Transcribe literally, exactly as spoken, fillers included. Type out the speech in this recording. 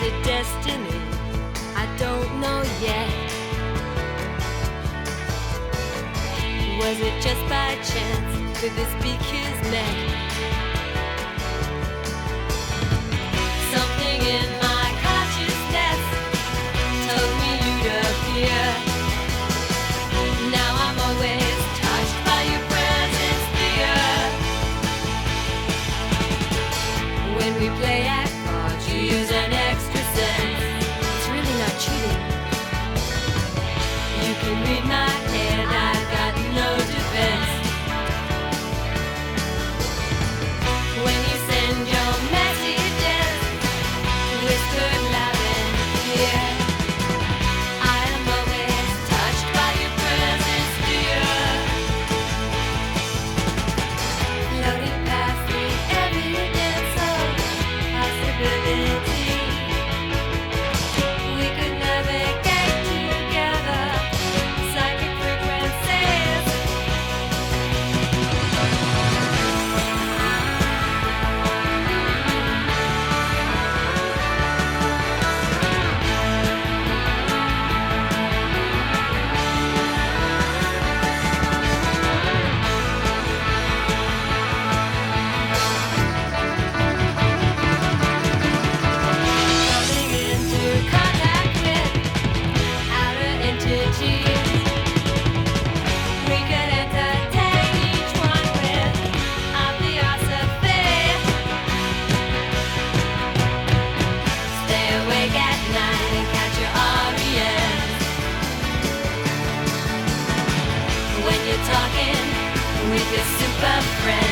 it destiny? I don't know yet. Was it just by chance? Could this be kismet? Something in my consciousness told me you'd appear. Now I'm always touched by your presence, dear. When we play at cards, you use an extra sense. It's really not cheating. You can read my head, I've got no defense. When you send your messages, whispered loud and clear, I am always touched by your presence, dear. Floating past the evidence of possibility, we could never get together. Psychic frequencies. Coming into contact with outer entities. We could entertain each one with our theosophy. Stay awake at night and catch your R E M. When you're talking with your super friend.